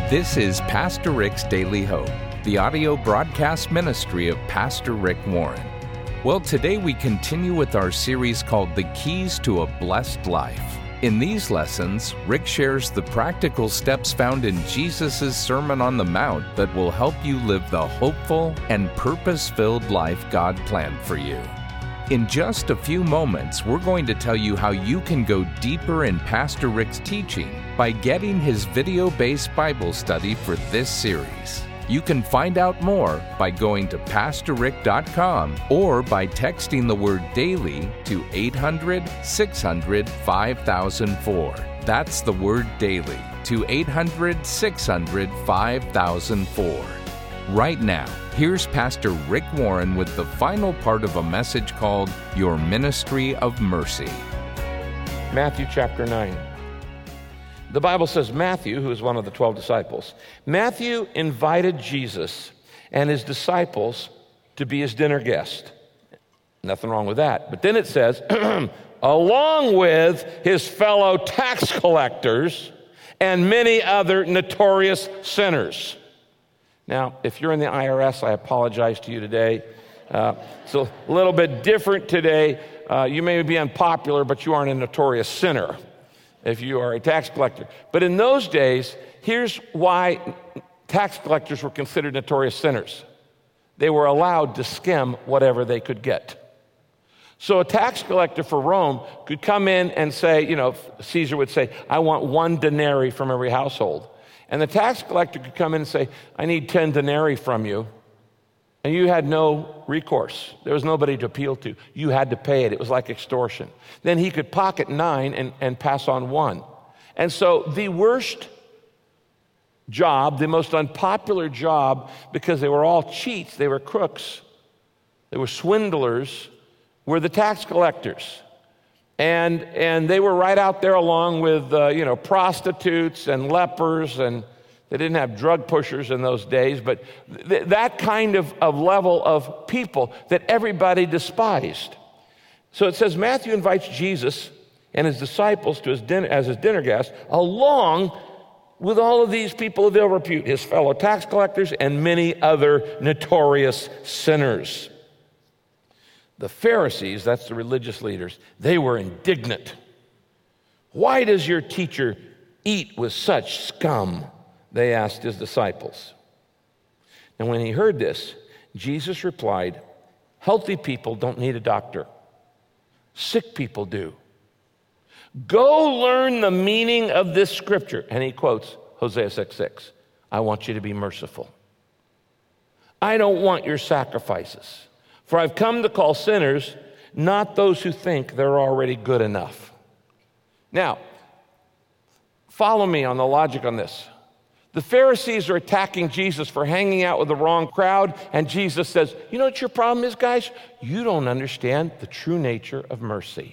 This is Pastor Rick's Daily Hope, the audio broadcast ministry of Pastor Rick Warren. Well, today we continue with our series called The Keys to a Blessed Life. In these lessons, Rick shares the practical steps found in Jesus' Sermon on the Mount that will help you live the hopeful and purpose-filled life God planned for you. In just a few moments, we're going to tell you how you can go deeper in Pastor Rick's teaching by getting his video-based Bible study for this series. You can find out more by going to PastorRick.com or by texting the word DAILY to 800-600-5004. That's the word DAILY to 800-600-5004. Right now, here's Pastor Rick Warren with the final part of a message called Your Ministry of Mercy. Matthew chapter 9. The Bible says Matthew, who is one of the 12 disciples, Matthew invited Jesus and his disciples to be his dinner guest. Nothing wrong with that. But then it says, along with his fellow tax collectors and many other notorious sinners. Now, if you're in the IRS, I apologize to you today. It's a little bit different today. You may be unpopular, but you aren't a notorious sinner if you are a tax collector. But in those days, here's why tax collectors were considered notorious sinners. They were allowed to skim whatever they could get. So a tax collector for Rome could come in and say, Caesar would say, I want 1 denarii from every household. And the tax collector could come in and say, I need 10 denarii from you. And you had no recourse. There was nobody to appeal to. You had to pay it. It was like extortion. Then he could pocket 9 and pass on 1. And so the worst job, the most unpopular job, because they were all cheats, they were crooks, they were swindlers, were the tax collectors. And they were right out there along with, prostitutes and lepers, and they didn't have drug pushers in those days, but that kind of level of people that everybody despised. So it says Matthew invites Jesus and his disciples to his dinner, as his dinner guests, along with all of these people of ill repute, his fellow tax collectors and many other notorious sinners. The Pharisees, that's the religious leaders, they were indignant. Why does your teacher eat with such scum? They asked his disciples. And when he heard this, Jesus replied, healthy people don't need a doctor. Sick people do. Go learn the meaning of this scripture. And he quotes Hosea 6:6. I want you to be merciful. I don't want your sacrifices. For I've come to call sinners, not those who think they're already good enough. Now, follow me on the logic on this. The Pharisees are attacking Jesus for hanging out with the wrong crowd, and Jesus says, you know what your problem is, guys? You don't understand the true nature of mercy.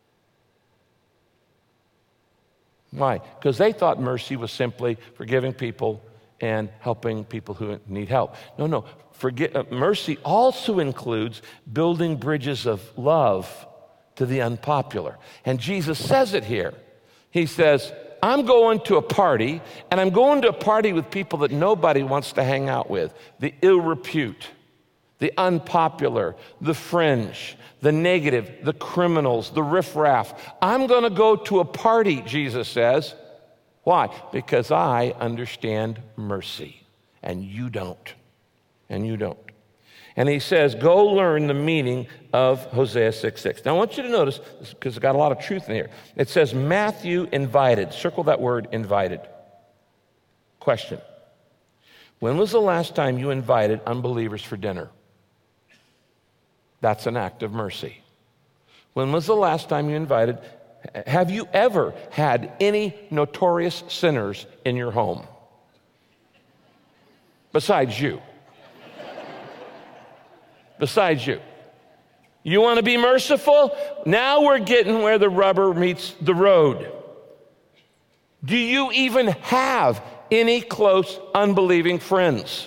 Why? Because they thought mercy was simply forgiving people and helping people who need help. No. Mercy also includes building bridges of love to the unpopular. And Jesus says it here. He says, I'm going to a party, and I'm going to a party with people that nobody wants to hang out with. The ill repute, the unpopular, the fringe, the negative, the criminals, the riffraff. I'm going to go to a party, Jesus says. Why? Because I understand mercy, and you don't. And you don't. And he says, go learn the meaning of Hosea 6:6. Now I want you to notice, because it's got a lot of truth in here. It says Matthew invited. Circle that word, invited. Question. When was the last time you invited unbelievers for dinner? That's an act of mercy. When was the last time you invited? Have you ever had any notorious sinners in your home? Besides you. Besides you. You want to be merciful? Now we're getting where the rubber meets the road. Do you even have any close unbelieving friends?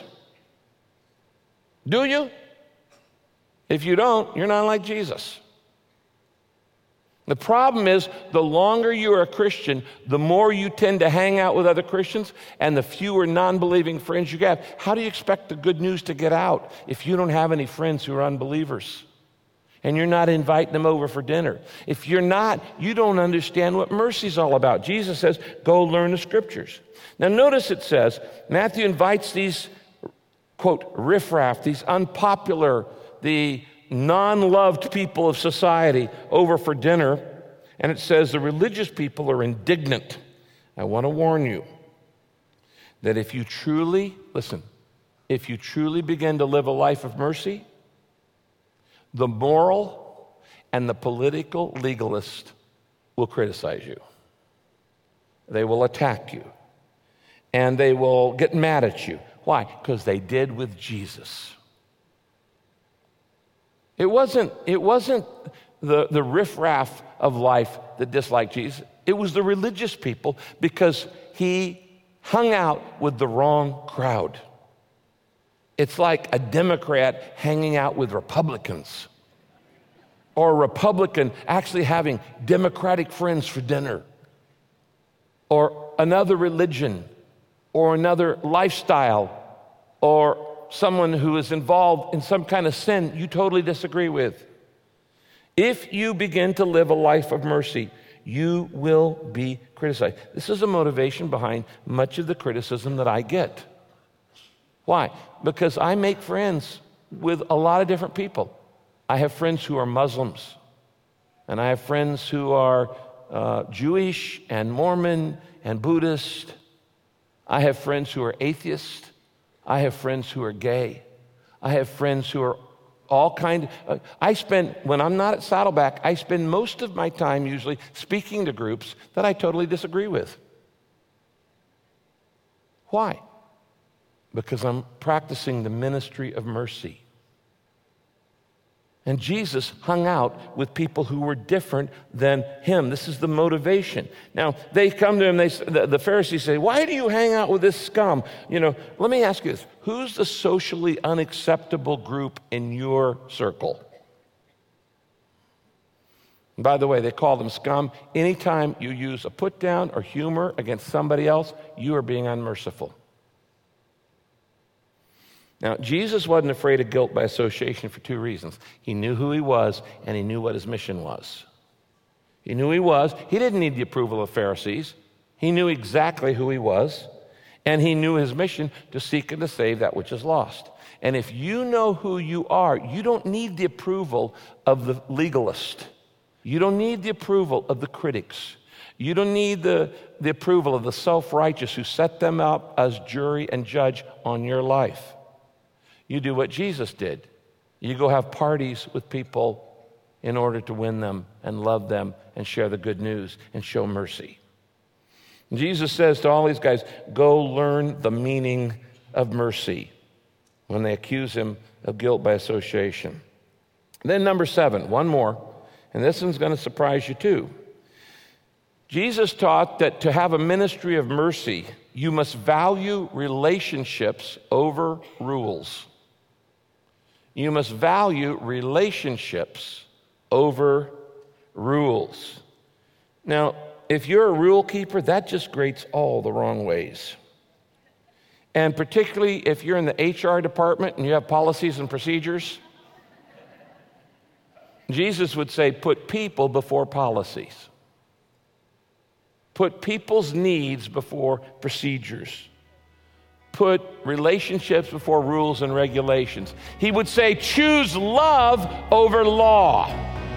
Do you? If you don't, you're not like Jesus. The problem is, the longer you're a Christian, the more you tend to hang out with other Christians and the fewer non-believing friends you have. How do you expect the good news to get out if you don't have any friends who are unbelievers? And you're not inviting them over for dinner. If you're not, you don't understand what mercy is all about. Jesus says, go learn the scriptures. Now notice it says, Matthew invites these, quote, riffraff, these unpopular, the non-loved people of society over for dinner. And it says the religious people are indignant. I want to warn you that if you truly begin to live a life of mercy, the moral and the political legalist will criticize you. They will attack you. And they will get mad at you. Why? Because they did with Jesus. It wasn't the riffraff of life that disliked Jesus. It was the religious people, because he hung out with the wrong crowd. It's like a Democrat hanging out with Republicans, or a Republican actually having Democratic friends for dinner, or another religion, or another lifestyle, or someone who is involved in some kind of sin you totally disagree with. If you begin to live a life of mercy, you will be criticized. This is a motivation behind much of the criticism that I get. Why? Because I make friends with a lot of different people. I have friends who are Muslims, and I have friends who are Jewish and Mormon and Buddhist. I have friends who are atheists. I have friends who are gay. I have friends who are all kind of, when I'm not at Saddleback, I spend most of my time usually speaking to groups that I totally disagree with. Why? Because I'm practicing the ministry of mercy. And Jesus hung out with people who were different than him. This is the motivation. Now, they come to him, the Pharisees say, why do you hang out with this scum? Let me ask you this. Who's the socially unacceptable group in your circle? And by the way, they call them scum. Anytime you use a put down or humor against somebody else, you are being unmerciful. Now, Jesus wasn't afraid of guilt by association for two reasons. He knew who he was, and he knew what his mission was. He knew who he was. He didn't need the approval of Pharisees. He knew exactly who he was, and he knew his mission to seek and to save that which is lost. And if you know who you are, you don't need the approval of the legalist. You don't need the approval of the critics. You don't need the approval of the self-righteous who set them up as jury and judge on your life. You do what Jesus did. You go have parties with people in order to win them and love them and share the good news and show mercy. Jesus says to all these guys, go learn the meaning of mercy when they accuse him of guilt by association. Then number 7, one more, and this one's going to surprise you too. Jesus taught that to have a ministry of mercy, you must value relationships over rules. You must value relationships over rules. Now, if you're a rule keeper, that just grates all the wrong ways. And particularly if you're in the HR department and you have policies and procedures, Jesus would say, put people before policies. Put people's needs before procedures. Put relationships before rules and regulations. He would say, choose love over law.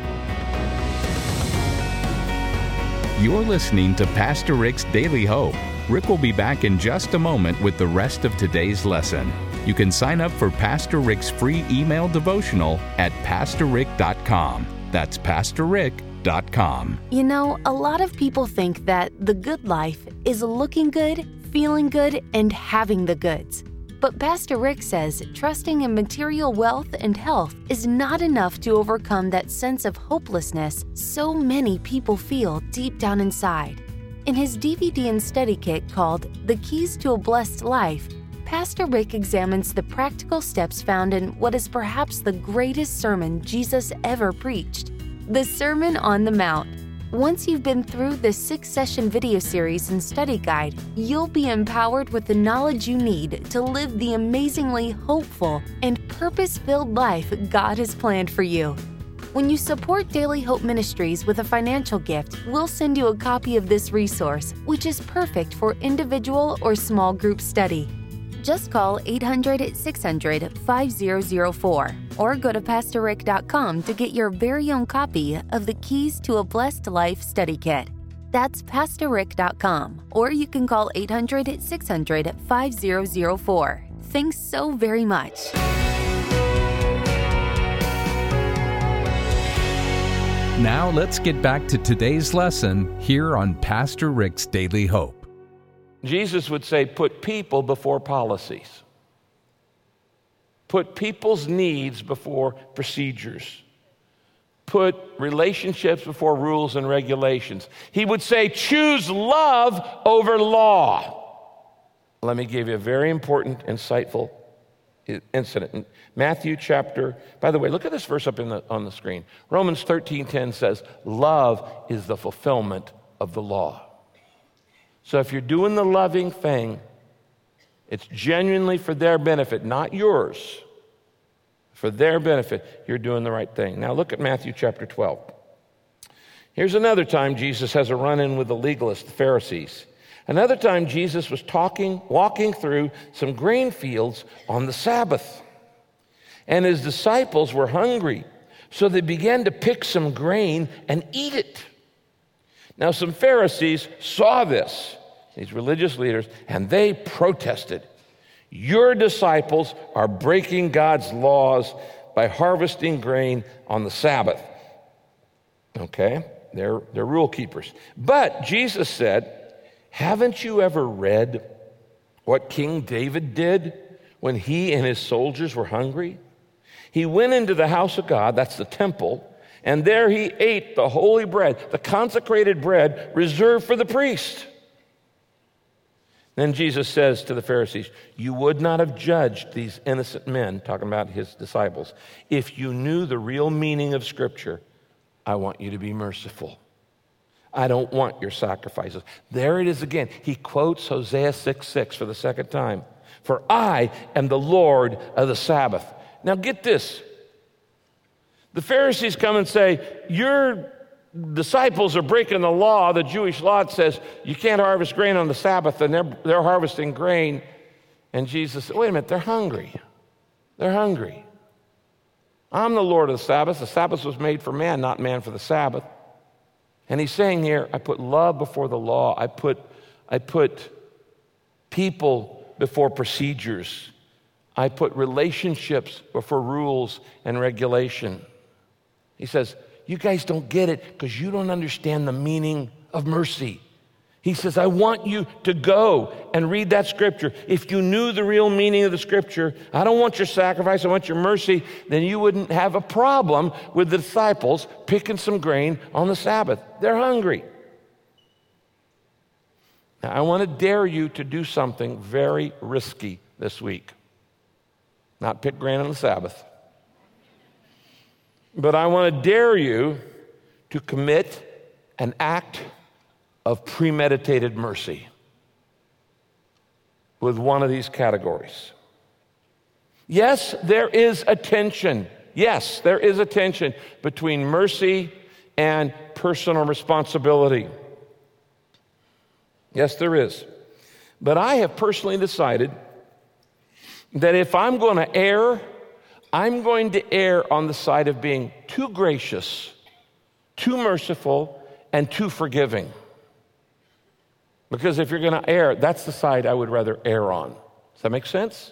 You're listening to Pastor Rick's Daily Hope. Rick will be back in just a moment with the rest of today's lesson. You can sign up for Pastor Rick's free email devotional at pastorrick.com. That's pastorrick.com. You know, a lot of people think that the good life is looking good, feeling good, and having the goods. But Pastor Rick says trusting in material wealth and health is not enough to overcome that sense of hopelessness so many people feel deep down inside. In his DVD and study kit called The Keys to a Blessed Life, Pastor Rick examines the practical steps found in what is perhaps the greatest sermon Jesus ever preached, the Sermon on the Mount. Once you've been through the 6-session video series and study guide, you'll be empowered with the knowledge you need to live the amazingly hopeful and purpose-filled life God has planned for you. When you support Daily Hope Ministries with a financial gift, we'll send you a copy of this resource, which is perfect for individual or small group study. Just call 800-600-5004 or go to PastorRick.com to get your very own copy of the Keys to a Blessed Life Study Kit. That's PastorRick.com, or you can call 800-600-5004. Thanks so very much. Now let's get back to today's lesson here on Pastor Rick's Daily Hope. Jesus would say, put people before policies. Put people's needs before procedures. Put relationships before rules and regulations. He would say, choose love over law. Let me give you a very important, insightful incident. In Matthew chapter, by the way, look at this verse up on the screen. Romans 13:10 says, love is the fulfillment of the law. So if you're doing the loving thing, it's genuinely for their benefit, not yours. For their benefit, you're doing the right thing. Now look at Matthew chapter 12. Here's another time Jesus has a run-in with the legalists, the Pharisees. Another time Jesus was walking through some grain fields on the Sabbath. And his disciples were hungry, so they began to pick some grain and eat it. Now some Pharisees saw this, these religious leaders, and they protested. Your disciples are breaking God's laws by harvesting grain on the Sabbath. Okay, they're rule keepers. But Jesus said, haven't you ever read what King David did when he and his soldiers were hungry? He went into the house of God, that's the temple, and there he ate the holy bread, the consecrated bread reserved for the priest. Then Jesus says to the Pharisees, you would not have judged these innocent men, talking about his disciples, if you knew the real meaning of Scripture. I want you to be merciful. I don't want your sacrifices. There it is again. He quotes Hosea 6:6 for the second time. For I am the Lord of the Sabbath. Now get this. The Pharisees come and say, your disciples are breaking the law. The Jewish law says you can't harvest grain on the Sabbath, and they're harvesting grain. And Jesus said, wait a minute, they're hungry. They're hungry. I'm the Lord of the Sabbath. The Sabbath was made for man, not man for the Sabbath. And he's saying here, I put love before the law. I put people before procedures. I put relationships before rules and regulation. He says, you guys don't get it because you don't understand the meaning of mercy. He says, I want you to go and read that Scripture. If you knew the real meaning of the Scripture, I don't want your sacrifice, I want your mercy, then you wouldn't have a problem with the disciples picking some grain on the Sabbath. They're hungry. Now, I want to dare you to do something very risky this week. Not pick grain on the Sabbath. But I want to dare you to commit an act of premeditated mercy with one of these categories. Yes, there is a tension. Yes, there is a tension between mercy and personal responsibility. Yes, there is. But I have personally decided that if I'm going to err, I'm going to err on the side of being too gracious, too merciful, and too forgiving. Because if you're going to err, that's the side I would rather err on. Does that make sense?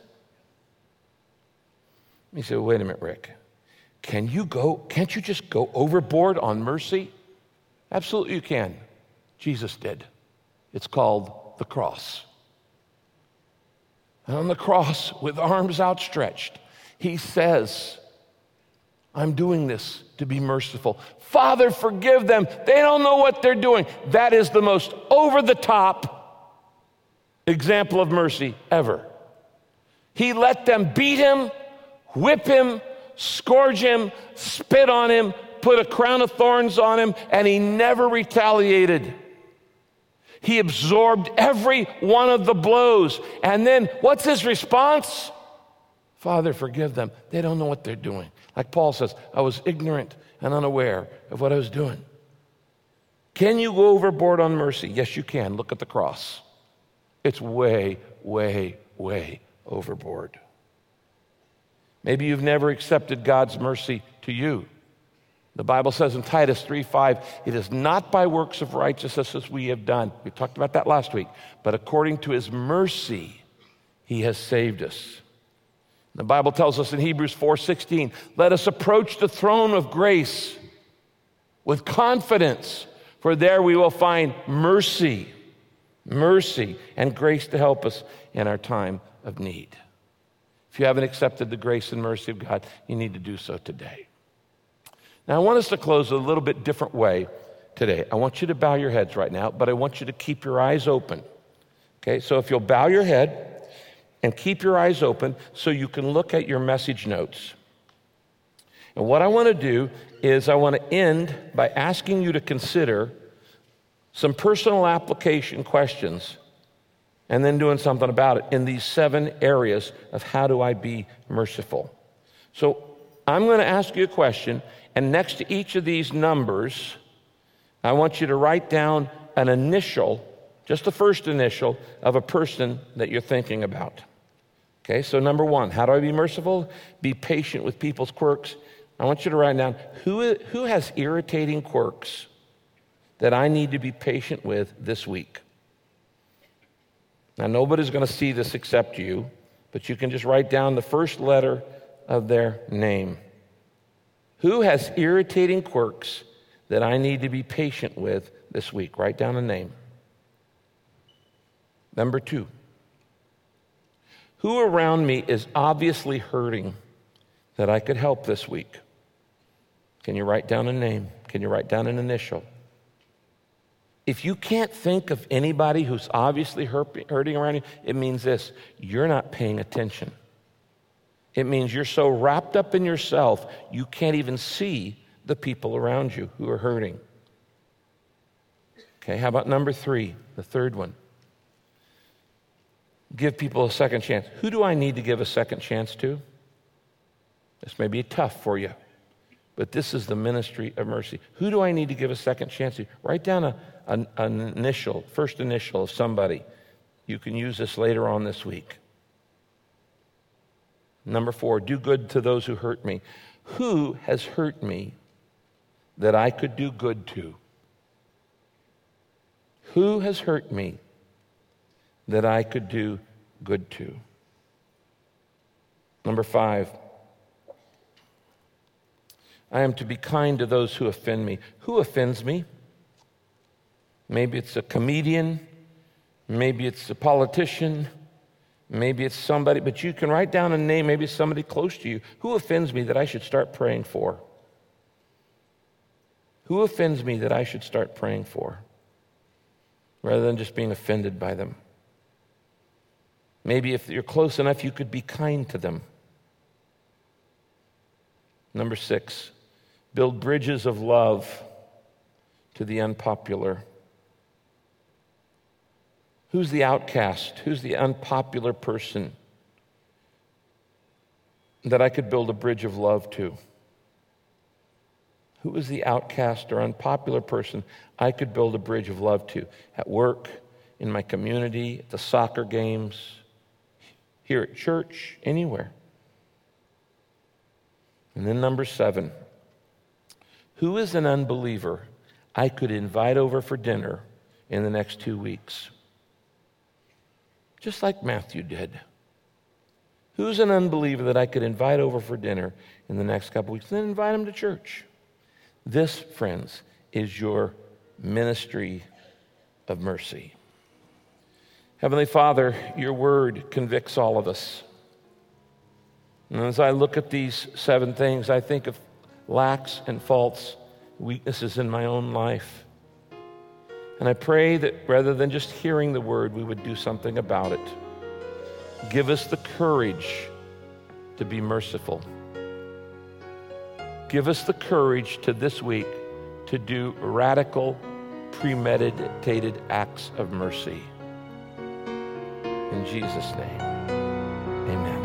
You say, wait a minute, Rick. Can't you just go overboard on mercy? Absolutely you can. Jesus did. It's called the cross. And on the cross, with arms outstretched, he says, I'm doing this to be merciful. Father, forgive them. They don't know what they're doing. That is the most over-the-top example of mercy ever. He let them beat him, whip him, scourge him, spit on him, put a crown of thorns on him, and he never retaliated. He absorbed every one of the blows. And then what's his response? Father, forgive them. They don't know what they're doing. Like Paul says, I was ignorant and unaware of what I was doing. Can you go overboard on mercy? Yes, you can. Look at the cross. It's way, way, way overboard. Maybe you've never accepted God's mercy to you. The Bible says in Titus 3:5, it is not by works of righteousness as we have done. We talked about that last week. But according to his mercy, he has saved us. The Bible tells us in Hebrews 4:16, let us approach the throne of grace with confidence, for there we will find mercy and grace to help us in our time of need. If you haven't accepted the grace and mercy of God, you need to do so today. Now, I want us to close a little bit different way today. I want you to bow your heads right now, but I want you to keep your eyes open. Okay, so if you'll bow your head and keep your eyes open so you can look at your message notes. And what I want to do is I want to end by asking you to consider some personal application questions and then doing something about it in these 7 areas of how do I be merciful. So I'm going to ask you a question, and next to each of these numbers, I want you to write down an initial, just the first initial of a person that you're thinking about. Okay, so number 1, how do I be merciful? Be patient with people's quirks. I want you to write down, who has irritating quirks that I need to be patient with this week? Now, nobody's going to see this except you, but you can just write down the first letter of their name. Who has irritating quirks that I need to be patient with this week? Write down a name. Number 2, who around me is obviously hurting that I could help this week? Can you write down a name? Can you write down an initial? If you can't think of anybody who's obviously hurting around you, it means this: you're not paying attention. It means you're so wrapped up in yourself, you can't even see the people around you who are hurting. Okay, how about number 3, the third one? Give people a second chance. Who do I need to give a second chance to? This may be tough for you, but this is the ministry of mercy. Who do I need to give a second chance to? Write down an initial, first initial of somebody. You can use this later on this week. Number 4, do good to those who hurt me. Who has hurt me that I could do good to? Who has hurt me that I could do good to? Number 5, I am to be kind to those who offend me. Who offends me? Maybe it's a comedian, maybe it's a politician, maybe it's somebody, but you can write down a name, maybe it's somebody close to you. Who offends me that I should start praying for? Who offends me that I should start praying for, rather than just being offended by them? Maybe if you're close enough, you could be kind to them. Number 6, build bridges of love to the unpopular. Who's the outcast? Who's the unpopular person that I could build a bridge of love to? Who is the outcast or unpopular person I could build a bridge of love to? At work, in my community, at the soccer games, here at church, anywhere. And then number 7, who is an unbeliever I could invite over for dinner in the next 2 weeks? Just like Matthew did. Who's an unbeliever that I could invite over for dinner in the next couple weeks, and then invite him to church? This, friends, is your ministry of mercy. Heavenly Father, your word convicts all of us. And as I look at these 7 things, I think of lacks and faults, weaknesses in my own life. And I pray that rather than just hearing the word, we would do something about it. Give us the courage to be merciful. Give us the courage to this week to do radical, premeditated acts of mercy. In Jesus' name, amen.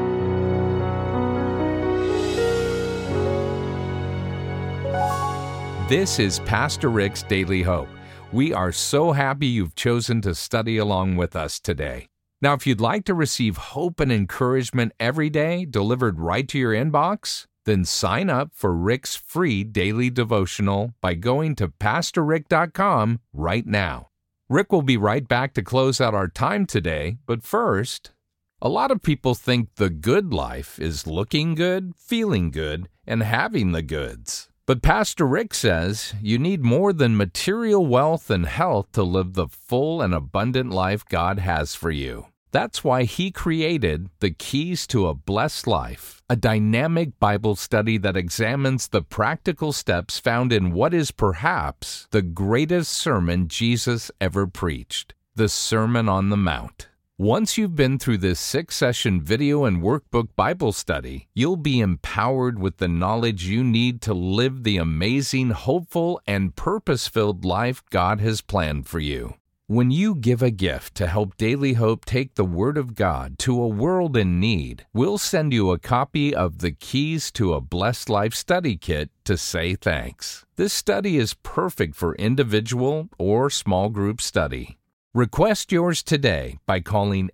This is Pastor Rick's Daily Hope. We are so happy you've chosen to study along with us today. Now, if you'd like to receive hope and encouragement every day delivered right to your inbox, then sign up for Rick's free daily devotional by going to PastorRick.com right now. Rick will be right back to close out our time today, but first, a lot of people think the good life is looking good, feeling good, and having the goods. But Pastor Rick says you need more than material wealth and health to live the full and abundant life God has for you. That's why he created The Keys to a Blessed Life, a dynamic Bible study that examines the practical steps found in what is perhaps the greatest sermon Jesus ever preached, the Sermon on the Mount. Once you've been through this 6-session video and workbook Bible study, you'll be empowered with the knowledge you need to live the amazing, hopeful, and purpose-filled life God has planned for you. When you give a gift to help Daily Hope take the Word of God to a world in need, we'll send you a copy of the Keys to a Blessed Life study kit to say thanks. This study is perfect for individual or small group study. Request yours today by calling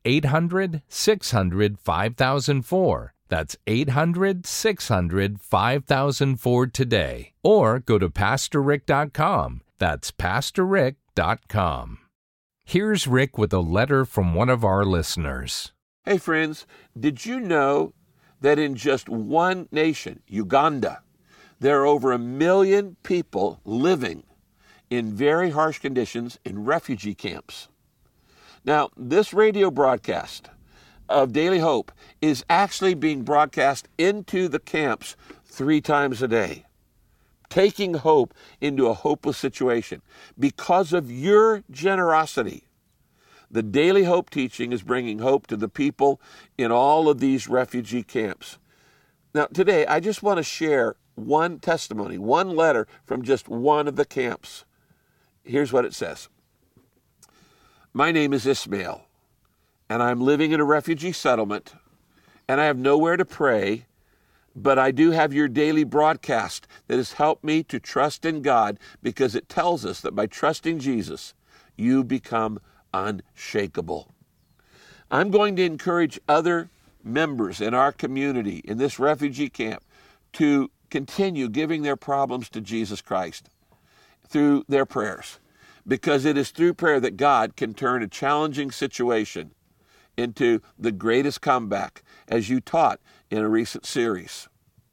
800-600-5004. That's 800-600-5004 today. Or go to PastorRick.com. That's PastorRick.com. Here's Rick with a letter from one of our listeners. Hey friends, did you know that in just one nation, Uganda, there are over 1 million people living in very harsh conditions in refugee camps? Now, this radio broadcast of Daily Hope is actually being broadcast into the camps 3 times a day, taking hope into a hopeless situation. Because of your generosity, the Daily Hope teaching is bringing hope to the people in all of these refugee camps. Now, today, I just want to share one testimony, one letter from just one of the camps. Here's what it says. My name is Ismail, and I'm living in a refugee settlement, and I have nowhere to pray, but I do have your daily broadcast that has helped me to trust in God, because it tells us that by trusting Jesus, you become unshakable. I'm going to encourage other members in our community in this refugee camp to continue giving their problems to Jesus Christ through their prayers, because it is through prayer that God can turn a challenging situation into the greatest comeback, as you taught in a recent series.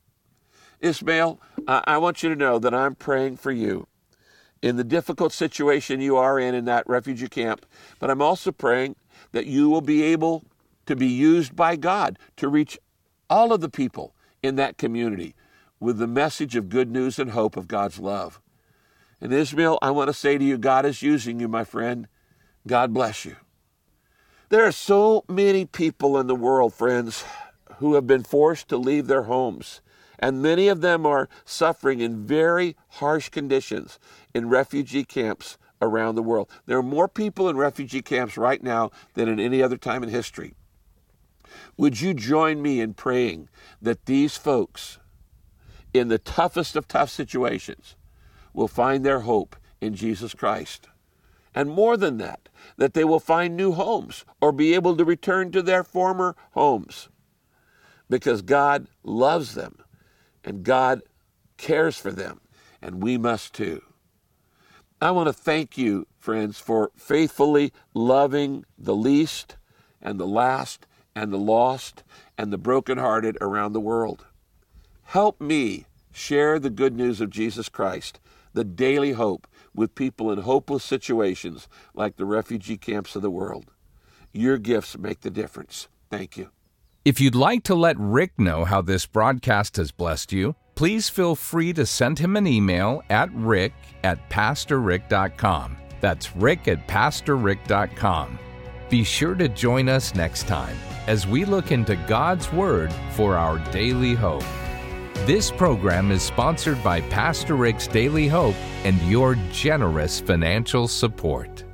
Ismail, I want you to know that I'm praying for you in the difficult situation you are in that refugee camp, but I'm also praying that you will be able to be used by God to reach all of the people in that community with the message of good news and hope of God's love. And Ismail, I want to say to you, God is using you, my friend. God bless you. There are so many people in the world, friends, who have been forced to leave their homes, and many of them are suffering in very harsh conditions in refugee camps around the world. There are more people in refugee camps right now than in any other time in history. Would you join me in praying that these folks, in the toughest of tough situations, will find their hope in Jesus Christ? And more than that, that they will find new homes or be able to return to their former homes, because God loves them and God cares for them, and we must too. I want to thank you, friends, for faithfully loving the least and the last and the lost and the brokenhearted around the world. Help me share the good news of Jesus Christ, the daily hope, with people in hopeless situations like the refugee camps of the world. Your gifts make the difference. Thank you. If you'd like to let Rick know how this broadcast has blessed you, please feel free to send him an email at rick@pastorrick.com. That's rick@pastorrick.com. Be sure to join us next time as we look into God's Word for our daily hope. This program is sponsored by Pastor Rick's Daily Hope and your generous financial support.